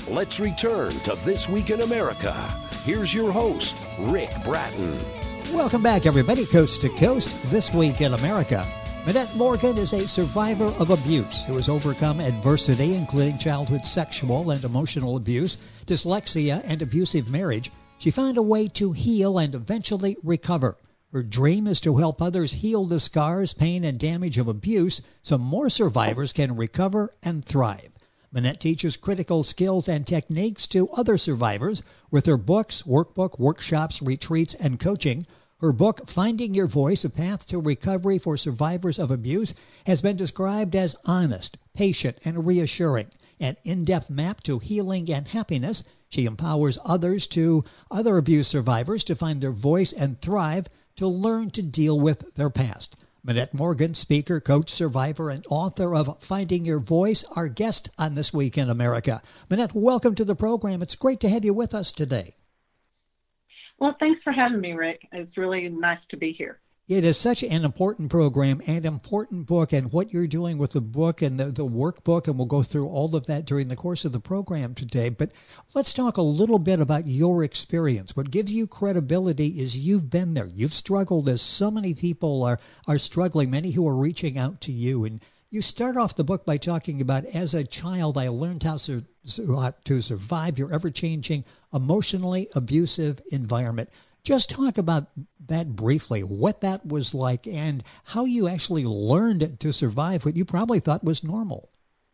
Let's return to This Week in America. Here's your host, Rick Bratton. Welcome back, everybody, coast to coast, This Week in America. Minette Morgan is a survivor of abuse who has overcome adversity, including childhood sexual and emotional abuse, dyslexia, and abusive marriage. She found a way to heal and eventually recover. Her dream is to help others heal the scars, pain, and damage of abuse so more survivors can recover and thrive. Minette teaches critical skills and techniques to other survivors with her books, workbook, workshops, retreats, and coaching. Her book, Finding Your Voice, A Path to Recovery for Survivors of Abuse, has been described as honest, patient, and reassuring. An in-depth map to healing and happiness. She empowers other abuse survivors to find their voice and thrive, to learn to deal with their past. Minette Morgan, speaker, coach, survivor, and author of Finding Your Voice, our guest on This Week in America. Minette, welcome to the program. It's great to have you with us today. Well, thanks for having me, Rick. It's really nice to be here. It is such an important program and important book, and what you're doing with the book and the workbook, and we'll go through all of that during the course of the program today. But let's talk a little bit about your experience. What gives you credibility is you've been there. You've struggled as so many people are struggling, many who are reaching out to you. And you start off the book by talking about, as a child, I learned how to survive your ever-changing, emotionally abusive environment. Just talk about that briefly, what that was like and how you actually learned to survive what you probably thought was normal.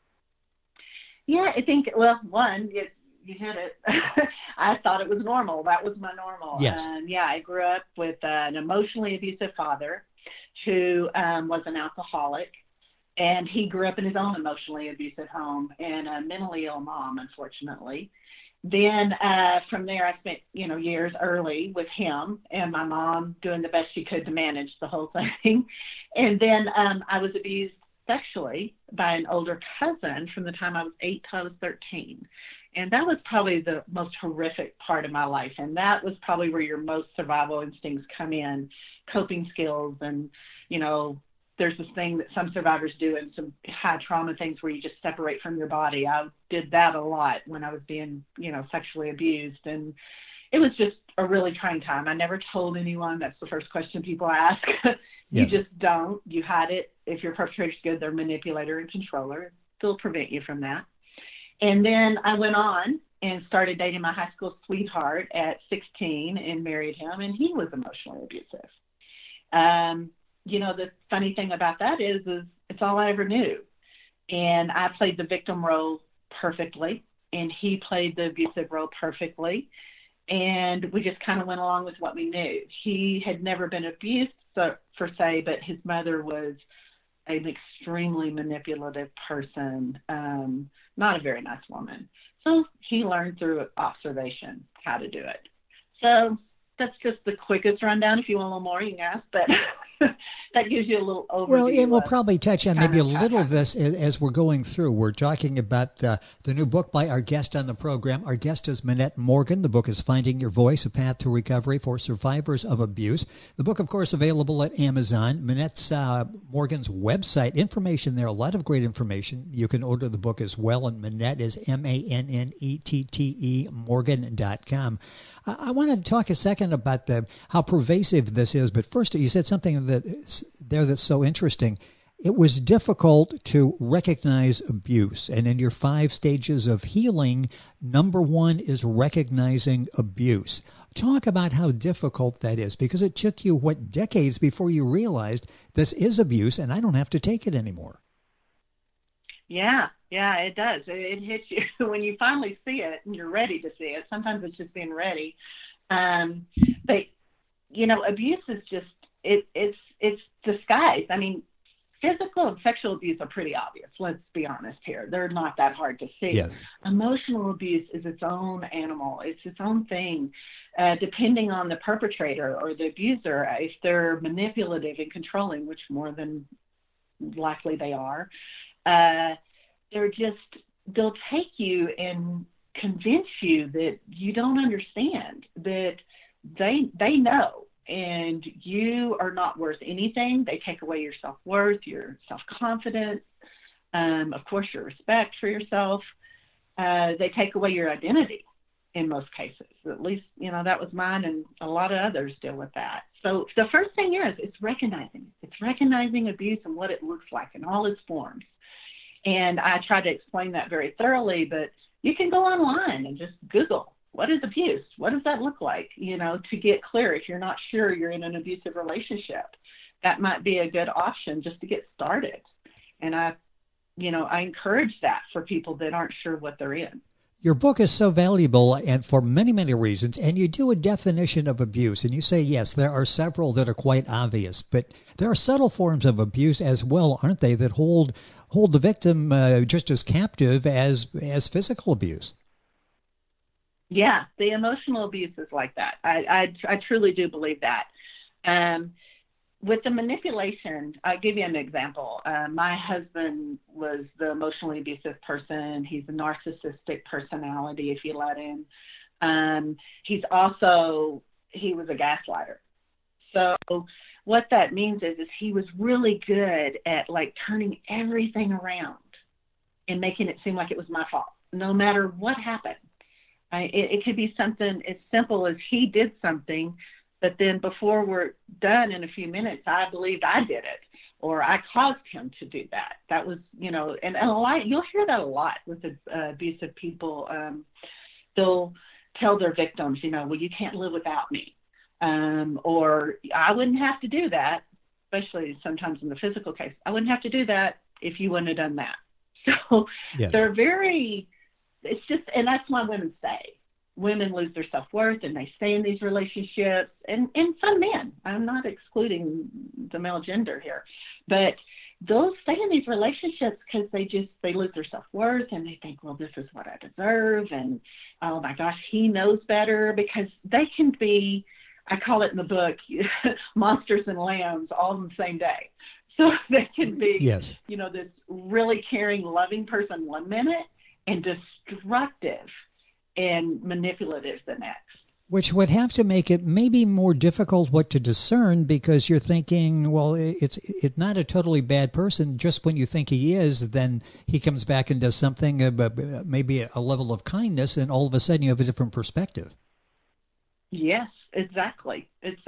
Yeah, I think, well, one, you hit it. I thought it was normal. That was my normal. Yes. And yeah, I grew up with an emotionally abusive father who was an alcoholic, and he grew up in his own emotionally abusive home, and a mentally ill mom, unfortunately. Then from there, I spent, years early with him and my mom doing the best she could to manage the whole thing. And then I was abused sexually by an older cousin from the time I was 8 till I was 13. And that was probably the most horrific part of my life. And that was probably where your most survival instincts come in, coping skills. And, there's this thing that some survivors do in some high trauma things where you just separate from your body. I did that a lot when I was being, sexually abused. And it was just a really trying time. I never told anyone. That's the first question people ask. You just don't. You hide it. If your perpetrator's good, they're manipulator and controller. They'll prevent you from that. And then I went on and started dating my high school sweetheart at 16 and married him, and he was emotionally abusive. The funny thing about that is it's all I ever knew. And I played the victim role perfectly, and he played the abusive role perfectly. And we just kind of went along with what we knew. He had never been abused, per se, but his mother was an extremely manipulative person, not a very nice woman. So he learned through observation how to do it. So that's just the quickest rundown. If you want a little more, you can ask, but that gives you a little overview. Well, and we'll probably touch on maybe a little of this as we're going through. We're talking about the new book by our guest on the program. Our guest is Minette Morgan. The book is Finding Your Voice, A Path to Recovery for Survivors of Abuse. The book, of course, available at Amazon. Minette Morgan's website, information there, a lot of great information. You can order the book as well, and Minette is Mannette, Morgan.com. I want to talk a second about how pervasive this is, but first you said something that's so interesting. It was difficult to recognize abuse, and in your 5 stages of healing, number 1 is recognizing abuse. Talk about how difficult that is, because it took you, decades before you realized this is abuse and I don't have to take it anymore. Yeah, it does. It hits you when you finally see it and you're ready to see it. Sometimes it's just being ready. But, abuse is just, it's disguised. I mean, physical and sexual abuse are pretty obvious. Let's be honest here. They're not that hard to see. Yes. Emotional abuse is its own animal. It's its own thing. Depending on the perpetrator or the abuser, if they're manipulative and controlling, which more than likely they are, they'll take you and convince you that you don't understand, that they know, and you are not worth anything. They take away your self-worth, your self-confidence, of course, your respect for yourself. they take away your identity in most cases. At least, that was mine, and a lot of others deal with that. So the first thing is, it's recognizing. It's recognizing abuse and what it looks like in all its forms. And I try to explain that very thoroughly, but you can go online and just Google, what is abuse? What does that look like? To get clear. If you're not sure you're in an abusive relationship, that might be a good option just to get started. And I encourage that for people that aren't sure what they're in. Your book is so valuable and for many, many reasons, and you do a definition of abuse, and you say, yes, there are several that are quite obvious, but there are subtle forms of abuse as well, aren't they, that hold the victim just as captive as physical abuse? Yeah, the emotional abuse is like that. I truly do believe that. With the manipulation, I'll give you an example. My husband was the emotionally abusive person. He's a narcissistic personality, if you let him. He was a gaslighter. So what that means is he was really good at turning everything around and making it seem like it was my fault, no matter what happened. It could be something as simple as he did something, but then before we're done in a few minutes, I believed I did it, or I caused him to do that. That was, and a lot, you'll hear that a lot with the abusive people. They'll tell their victims, well, you can't live without me. Or I wouldn't have to do that, especially sometimes in the physical case. I wouldn't have to do that if you wouldn't have done that. So yes. It's just, and that's why women lose their self-worth and they stay in these relationships, and some men, I'm not excluding the male gender here, but they'll stay in these relationships because they lose their self-worth and they think, well, this is what I deserve, and oh my gosh, he knows better, because they can be, I call it in the book, monsters and lambs all in the same day. So they can be, yes, this really caring, loving person one minute and destructive and manipulative the next. Which would have to make it maybe more difficult what to discern, because you're thinking, well, it's not a totally bad person. Just when you think he is, then he comes back and does something, maybe a level of kindness, and all of a sudden you have a different perspective. Yes, exactly.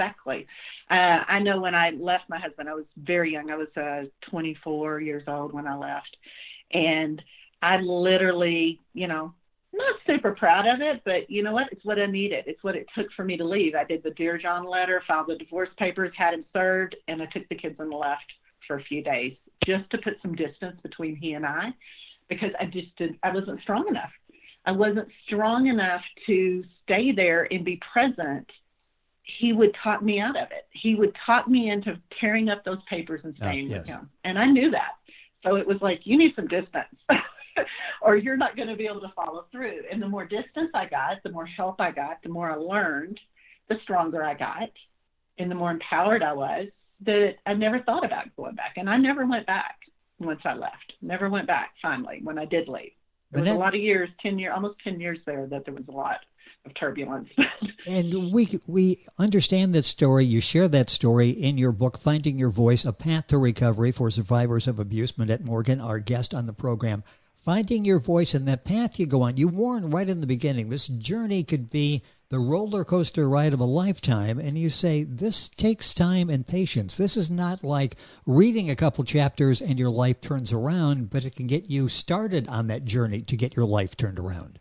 I know when I left my husband, I was very young. I was 24 years old when I left. And I literally, not super proud of it, but you know what? It's what I needed. It's what it took for me to leave. I did the Dear John letter, filed the divorce papers, had him served, and I took the kids and left for a few days just to put some distance between he and I, because I wasn't strong enough. I wasn't strong enough to stay there and be present. He would talk me out of it. He would talk me into tearing up those papers and staying with him. And I knew that. So it was like, you need some distance or you're not going to be able to follow through. And the more distance I got, the more help I got, the more I learned, the stronger I got, and the more empowered I was, that I never thought about going back. And I never went back once I left. Never went back, finally, when I did leave. There was a lot of years, almost 10 years there, that there was a lot of turbulence. And we understand that story. You share that story in your book, Finding Your Voice, A Path to Recovery for Survivors of Abuse. Manette Morgan, our guest on the program. Finding your voice and that path you go on. You warn right in the beginning, this journey could be the roller coaster ride of a lifetime. And you say, this takes time and patience. This is not like reading a couple chapters and your life turns around, but it can get you started on that journey to get your life turned around.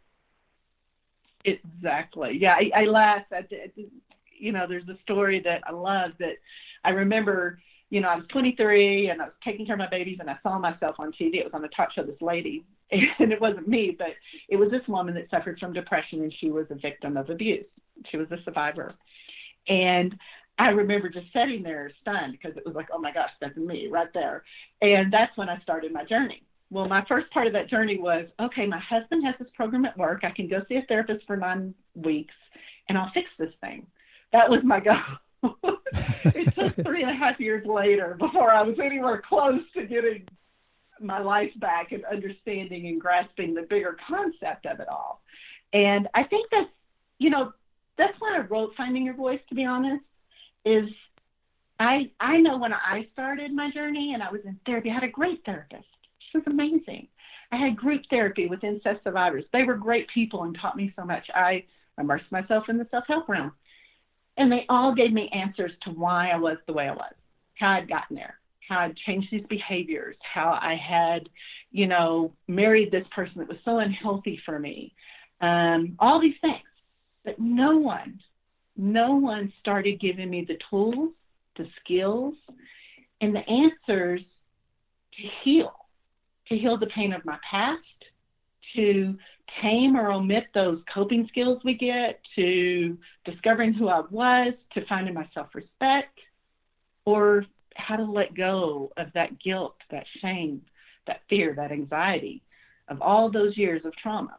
Exactly. Yeah, I laugh. There's a story that I love that I remember, I was 23 and I was taking care of my babies and I saw myself on TV. It was on the talk show, this lady, and it wasn't me, but it was this woman that suffered from depression, and she was a victim of abuse. She was a survivor. And I remember just sitting there stunned, because it was like, oh my gosh, that's me right there. And that's when I started my journey. Well, my first part of that journey was, okay, my husband has this program at work. I can go see a therapist for 9 weeks, and I'll fix this thing. That was my goal. It took 3.5 years later before I was anywhere close to getting my life back and understanding and grasping the bigger concept of it all. And I think that's why I wrote Finding Your Voice, to be honest, is I know when I started my journey and I was in therapy, I had a great therapist. She was amazing. I had group therapy with incest survivors. They were great people and taught me so much. I immersed myself in the self-help realm. And they all gave me answers to why I was the way I was, how I'd gotten there, how I'd changed these behaviors, how I had, married this person that was so unhealthy for me, all these things. But no one started giving me the tools, the skills, and the answers to heal the pain of my past, to tame or omit those coping skills we get, to discovering who I was, to finding my self-respect, or how to let go of that guilt, that shame, that fear, that anxiety of all those years of trauma.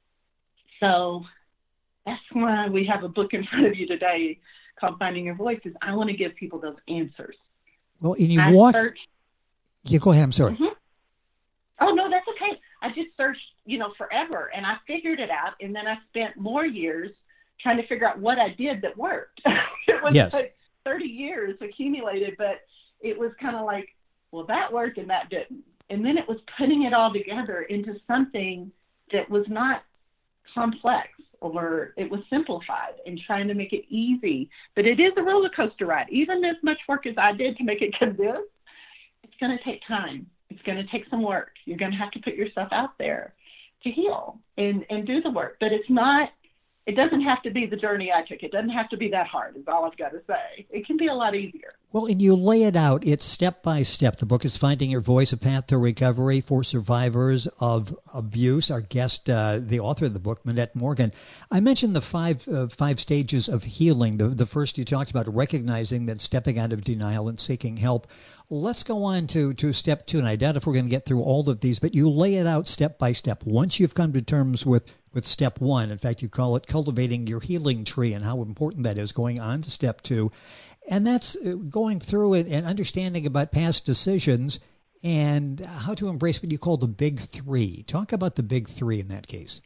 So that's why we have a book in front of you today called Finding Your Voice, is I want to give people those answers. Well, and you walk... Yeah, go ahead. I'm sorry. Mm-hmm. Oh, no, that's okay. I just searched, forever, and I figured it out, and then I spent more years trying to figure out what I did that worked. It was like 30 years accumulated, but it was kind of like, well, that worked and that didn't. And then it was putting it all together into something that was not complex, or it was simplified, and trying to make it easy. But it is a roller coaster ride. Even as much work as I did to make it condensed, it's going to take time. It's going to take some work. You're going to have to put yourself out there to heal and do the work. But it doesn't have to be the journey I took. It doesn't have to be that hard, is all I've got to say. It can be a lot easier. Well, and you lay it out. It's step by step. The book is Finding Your Voice, A Path to Recovery for Survivors of Abuse. Our guest, the author of the book, Minette Morgan. I mentioned the five stages of healing. The first you talked about, recognizing that, stepping out of denial and seeking help. Let's go on to step 2, and I doubt if we're going to get through all of these, but you lay it out step by step. Once you've come to terms with step 1, in fact, you call it cultivating your healing tree, and how important that is, going on to step 2. And that's going through it and understanding about past decisions and how to embrace what you call the big 3. Talk about the big 3 in that case.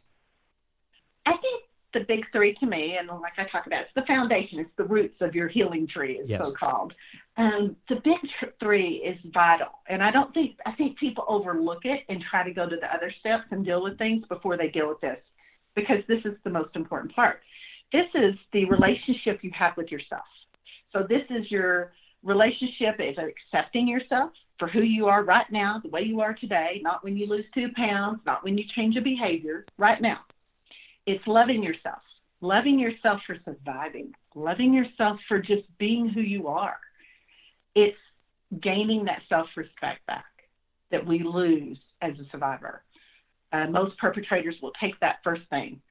I think the big 3 to me, and like I talk about, it's the foundation, it's the roots of your healing tree, is so-called. The big 3 is vital. And I think people overlook it and try to go to the other steps and deal with things before they deal with this, because this is the most important part. This is the relationship you have with yourself. So this is your relationship of accepting yourself for who you are right now, the way you are today, not when you lose 2 pounds, not when you change a behavior, right now. It's loving yourself for surviving, loving yourself for just being who you are. It's gaining that self-respect back that we lose as a survivor. Most perpetrators will take that first thing.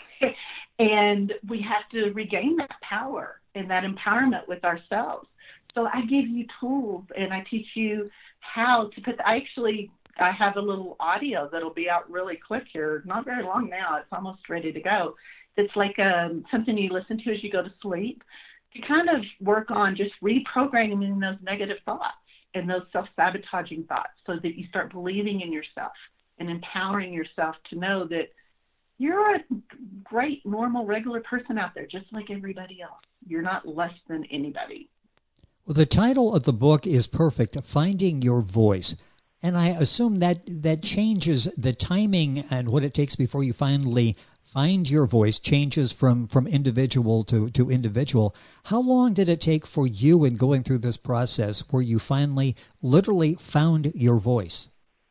And we have to regain that power and that empowerment with ourselves. So I give you tools, and I teach you how to put, I have a little audio that'll be out really quick here, not very long now, it's almost ready to go. It's like something you listen to as you go to sleep, to kind of work on just reprogramming those negative thoughts and those self-sabotaging thoughts, so that you start believing in yourself and empowering yourself to know that you're a great, normal, regular person out there, just like everybody else. You're not less than anybody. Well, the title of the book is perfect, Finding Your Voice. And I assume that changes the timing, and what it takes before you finally find your voice changes from individual to individual. How long did it take for you in going through this process where you finally literally found your voice?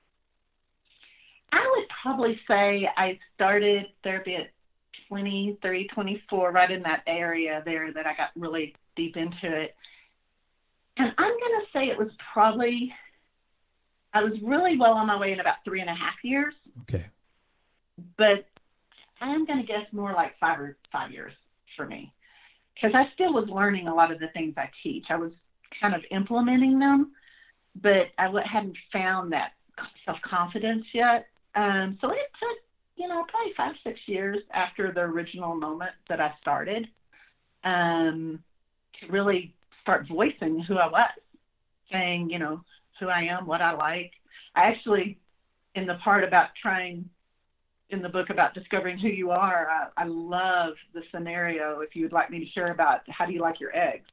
I would probably say I started therapy at 23, 24, right in that area there that I got really deep into it. And I'm going to say it was probably, I was really well on my way in about 3.5 years. Okay. But I'm going to guess more like 5 years for me, because I still was learning a lot of the things I teach. I was kind of implementing them, but I hadn't found that self-confidence yet. So it took, probably 5-6 years after the original moment that I started to really start voicing who I was, saying, who I am, what I like. I actually, in the part about in the book about discovering who you are, I love the scenario, if you would like me to share, about how do you like your eggs.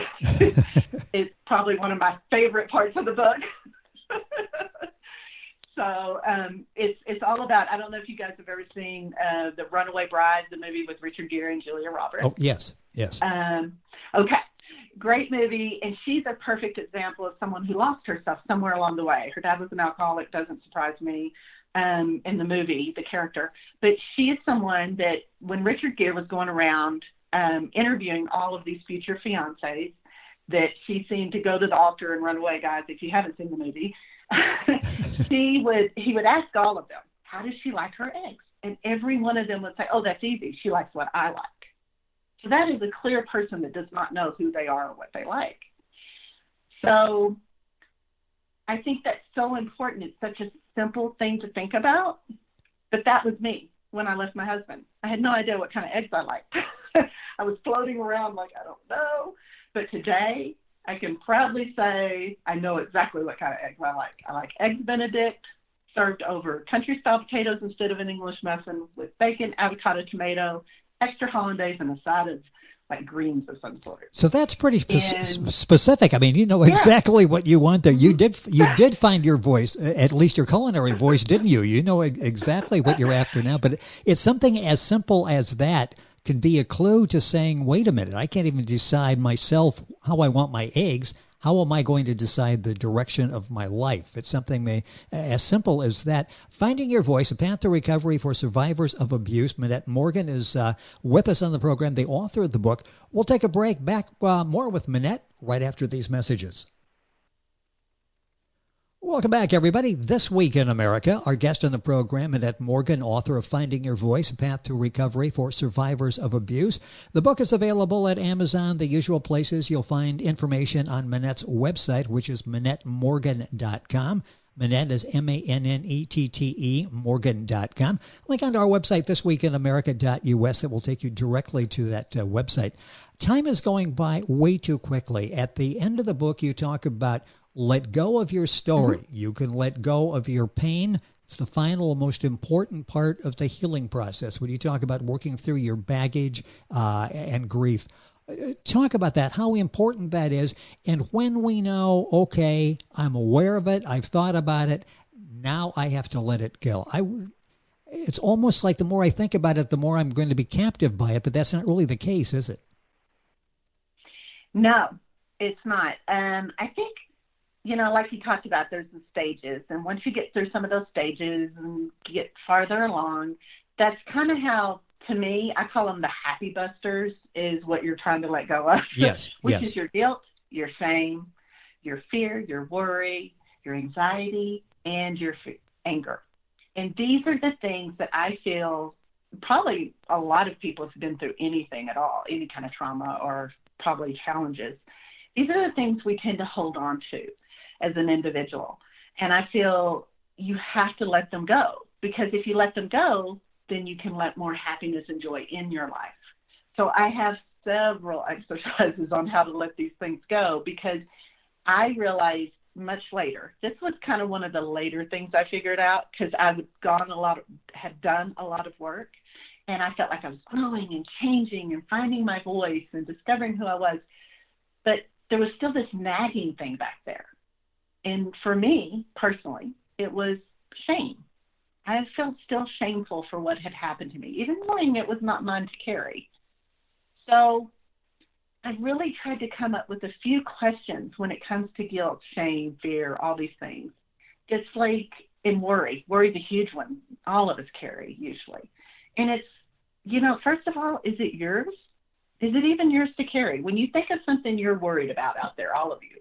It's probably one of my favorite parts of the book. So it's all about, I don't know if you guys have ever seen The Runaway Bride, the movie with Richard Gere and Julia Roberts. Oh, yes. Okay. Great movie. And she's a perfect example of someone who lost herself somewhere along the way. Her dad was an alcoholic, doesn't surprise me in the movie, the character. But she is someone that when Richard Gere was going around interviewing all of these future fiancés, that she seemed to go to the altar and run away, guys, if you haven't seen the movie. He would ask all of them, how does she like her eggs? And every one of them would say, oh, that's easy. She likes what I like. So that is a clear person that does not know who they are or what they like. So I think that's so important. It's such a simple thing to think about. But that was me when I left my husband. I had no idea what kind of eggs I liked. I was floating around like, I don't know. But today, I can proudly say I know exactly what kind of eggs I like. I like Eggs Benedict served over country-style potatoes instead of an English muffin with bacon, avocado, tomato, extra hollandaise, and a side of like greens of some sort. So that's pretty specific. I mean, you know exactly what you want there. You did find your voice, at least your culinary voice, didn't you? You know exactly what you're after now. But it's something as simple as that can be a clue to saying, wait a minute, I can't even decide myself how I want my eggs. How am I going to decide the direction of my life? It's something as simple as that. Finding Your Voice, A Path to Recovery for Survivors of Abuse. Minette Morgan is with us on the program, the author of the book. We'll take a break. Back more with Minette right after these messages. Welcome back, everybody. This Week in America, our guest on the program, Minette Morgan, author of Finding Your Voice, A Path to Recovery for Survivors of Abuse. The book is available at Amazon, the usual places. You'll find information on Minette's website, which is MinetteMorgan.com. Minette is MANNETTE, Morgan.com. Link on our website, thisweekinamerica.us, that will take you directly to that website. Time is going by way too quickly. At the end of the book, you talk about let go of your story. Mm-hmm. You can let go of your pain. It's the final, most important part of the healing process when you talk about working through your baggage and grief. Talk about that, how important that is. And when we know, okay, I'm aware of it, I've thought about it, now I have to let it go. It's almost like the more I think about it, the more I'm going to be captive by it, but that's not really the case, is it? No, it's not. I think, like you talked about, there's the stages. And once you get through some of those stages and get farther along, that's kind of how, to me, I call them the happy busters, is what you're trying to let go of. Yes. Which is your guilt, your shame, your fear, your worry, your anxiety, and your anger. And these are the things that I feel probably a lot of people have been through anything at all, any kind of trauma or probably challenges. These are the things we tend to hold on to as an individual. And I feel you have to let them go, because if you let them go, then you can let more happiness and joy in your life. So I have several exercises on how to let these things go, because I realized much later, this was kind of one of the later things I figured out, because I had done a lot of work, and I felt like I was growing and changing and finding my voice and discovering who I was. But there was still this nagging thing back there. And for me, personally, it was shame. I felt still shameful for what had happened to me, even knowing it was not mine to carry. So I really tried to come up with a few questions when it comes to guilt, shame, fear, all these things. It's like in worry. Worry's a huge one. All of us carry usually. And it's, first of all, is it yours? Is it even yours to carry? When you think of something you're worried about out there, all of you,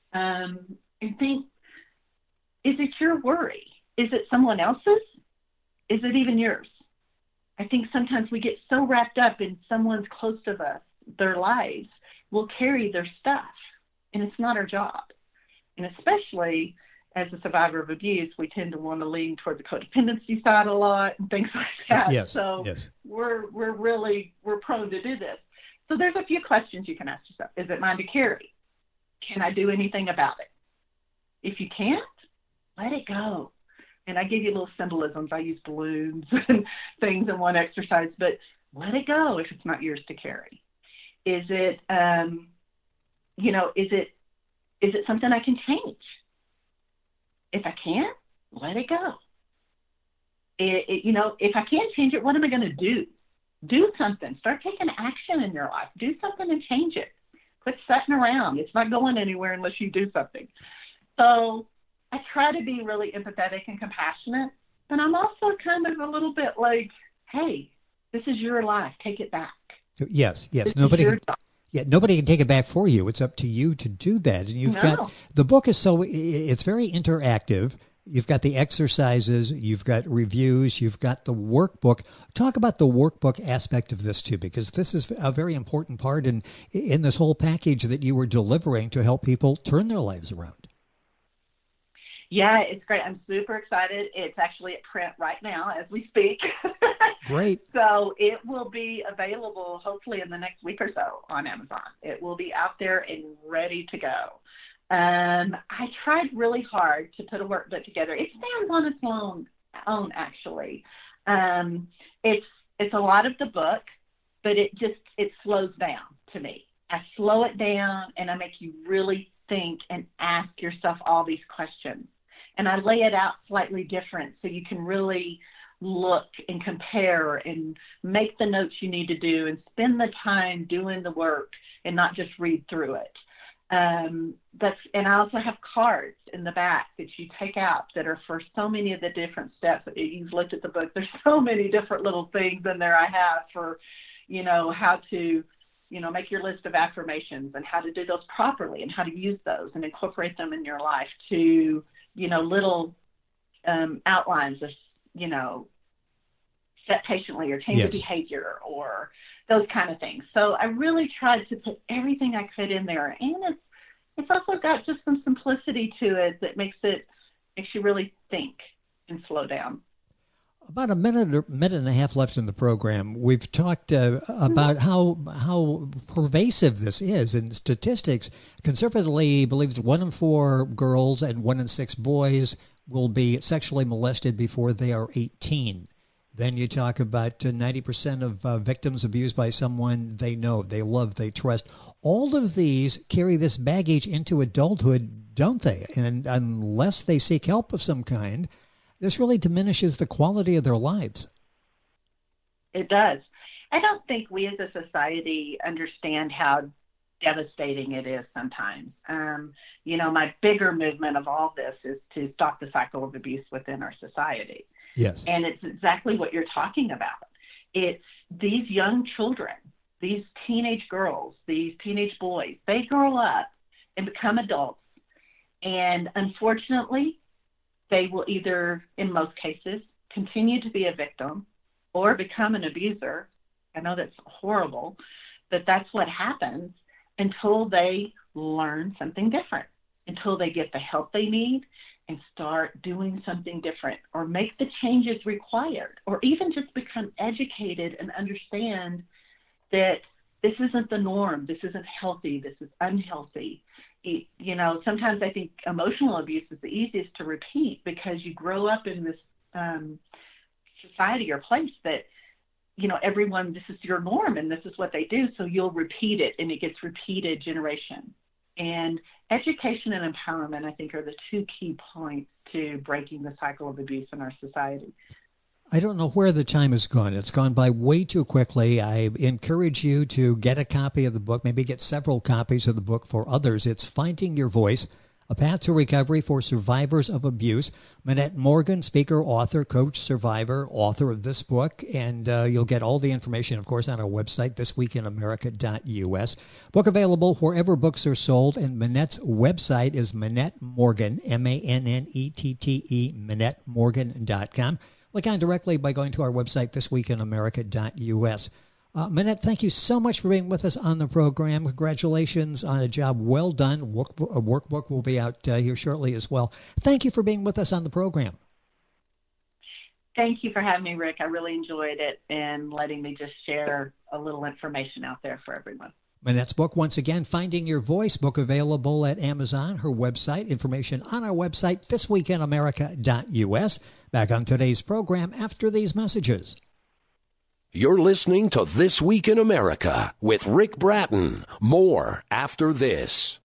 and think, is it your worry? Is it someone else's? Is it even yours? I think sometimes we get so wrapped up in someone's close to us, their lives, we'll carry their stuff, and it's not our job. And especially as a survivor of abuse, we tend to want to lean toward the codependency side a lot and things like that. Yes, so yes. We're prone to do this. So there's a few questions you can ask yourself. Is it mine to carry? Can I do anything about it? If you can't, let it go. And I give you little symbolisms. I use balloons and things in one exercise, but let it go if it's not yours to carry. Is it, is it something I can change? If I can't, let it go. If I can't change it, what am I going to do? Do something. Start taking action in your life. Do something and change it. Quit sitting around. It's not going anywhere unless you do something. So I try to be really empathetic and compassionate, but I'm also kind of a little bit like, hey, this is your life. Take it back. Yes. Nobody can take it back for you. It's up to you to do that. And you've got, the book is it's very interactive. You've got the exercises, you've got reviews, you've got the workbook. Talk about the workbook aspect of this too, because this is a very important part in this whole package that you were delivering to help people turn their lives around. Yeah, it's great. I'm super excited. It's actually at print right now as we speak. Great. So it will be available hopefully in the next week or so on Amazon. It will be out there and ready to go. I tried really hard to put a workbook together. It stands on its own actually. It's a lot of the book, but it slows down to me. I slow it down and I make you really think and ask yourself all these questions. And I lay it out slightly different so you can really look and compare and make the notes you need to do and spend the time doing the work and not just read through it. And I also have cards in the back that you take out that are for so many of the different steps. You've looked at the book. There's so many different little things in there I have for, how to, make your list of affirmations and how to do those properly and how to use those and incorporate them in your life to, little outlines of, set patiently or change the behavior or those kind of things. So I really tried to put everything I could in there. And it's also got just some simplicity to it that makes you really think and slow down. About a minute and a half left in the program. We've talked about how pervasive this is. In statistics, conservatively believes 1 in 4 girls and 1 in 6 boys will be sexually molested before they are 18. Then you talk about 90% of victims abused by someone they know, they love, they trust. All of these carry this baggage into adulthood, don't they? And unless they seek help of some kind, this really diminishes the quality of their lives. It does. I don't think we as a society understand how devastating it is sometimes. My bigger movement of all this is to stop the cycle of abuse within our society. Yes. And it's exactly what you're talking about. It's these young children, these teenage girls, these teenage boys, they grow up and become adults. And unfortunately, they will either, in most cases, continue to be a victim or become an abuser. I know that's horrible, but that's what happens until they learn something different, until they get the help they need and start doing something different or make the changes required, or even just become educated and understand that this isn't the norm, this isn't healthy, this is unhealthy. Sometimes I think emotional abuse is the easiest to repeat because you grow up in this society or place that, everyone, this is your norm and this is what they do, so you'll repeat it and it gets repeated generation. And education and empowerment, I think, are the 2 key points to breaking the cycle of abuse in our society. I don't know where the time has gone. It's gone by way too quickly. I encourage you to get a copy of the book, maybe get several copies of the book for others. It's Finding Your Voice, A Path to Recovery for Survivors of Abuse. Manette Morgan, speaker, author, coach, survivor, author of this book. And you'll get all the information, of course, on our website, thisweekinamerica.us. Book available wherever books are sold. And Manette's website is Manette Morgan, M-A-N-N-E-T-T-E, ManetteMorgan.com. Click on directly by going to our website, thisweekinamerica.us. Manette, thank you so much for being with us on the program. Congratulations on a job well done. A workbook will be out here shortly as well. Thank you for being with us on the program. Thank you for having me, Rick. I really enjoyed it and letting me just share a little information out there for everyone. Manette's book, once again, Finding Your Voice, book available at Amazon, her website, information on our website, thisweekinamerica.us. Back on today's program after these messages. You're listening to This Week in America with Rick Bratton. More after this.